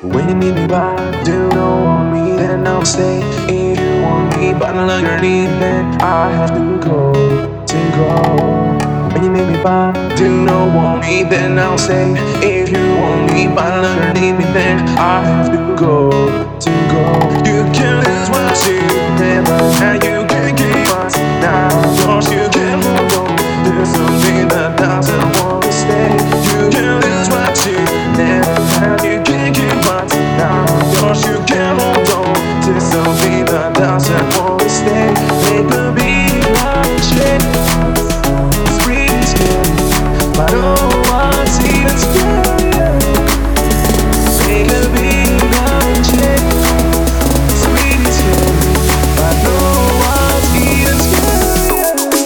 When you need me by, do not want me, then I'll stay. If you want me, but no longer need, then I have to go, to go. When you need me by, do not want me, then I'll stay. If you want me, but no longer need me, then I have to go, to go. You can lose what you never had, you can keep us now. Cause you can hold on to something that doesn't want to stay. You can lose what you never had, you can keep us now. Cause you can hold on to something that doesn't want to stay. It could be like shit, it's really scary, but oh, what's even scarier? It could be like shit, it's really scary, but oh, what's even scarier?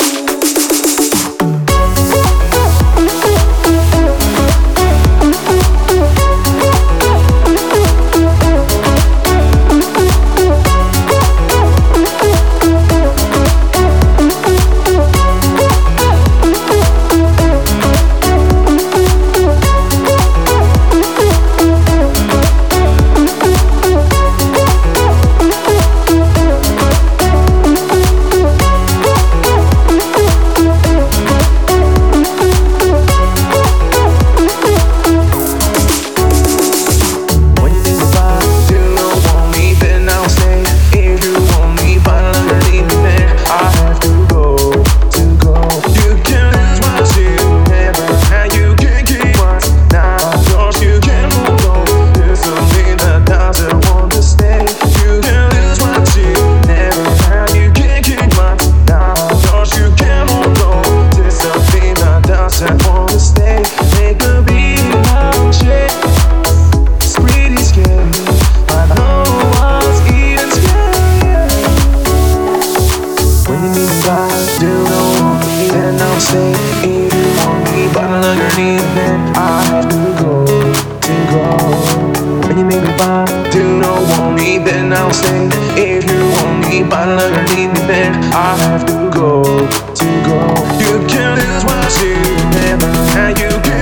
If you want me, but no longer need, then I have to go, to go. When you make me buy, do not want me, then I'll stay. If you want me, but no longer need me, then I have to go, to go. You can lose what you never had, you can